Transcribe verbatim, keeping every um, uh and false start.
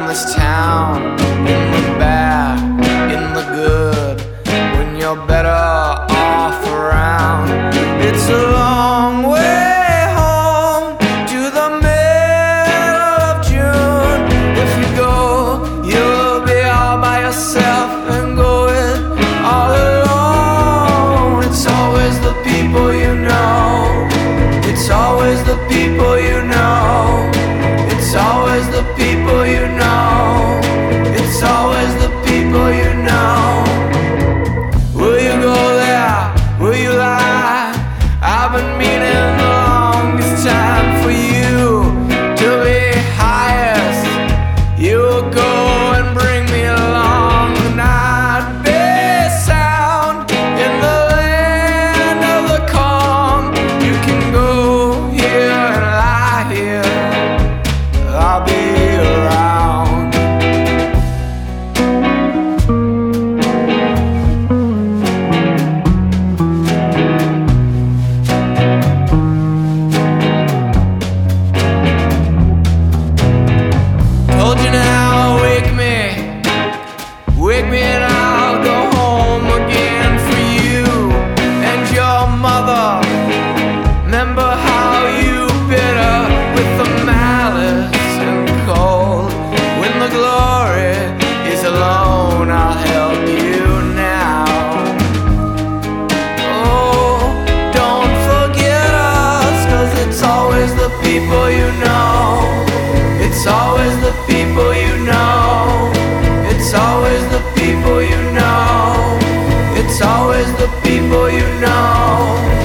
this town, in the bad, in the good, when you're better off around. It's a long way home to the middle of June. If you go, you'll be all by yourself and go it all alone. It's always the people you know. It's always the people you know. It's always the people you know. It's always the people you know. Will you go there? Will you lie? I've been meaning the longest time for you to be highest. You'll go and bring me along, and I'd be sound in the land of the calm. You can go here and lie here. I'll be around. Told you now, wake me, wake me and I'll go home again for you and your mother. Remember how you bit her with the malice and cold. When the glory is alone, I'll help you now. Oh, don't forget us, 'cause it's always the people you know. It's always the people you know. It's always the people you know. It's always the people you know.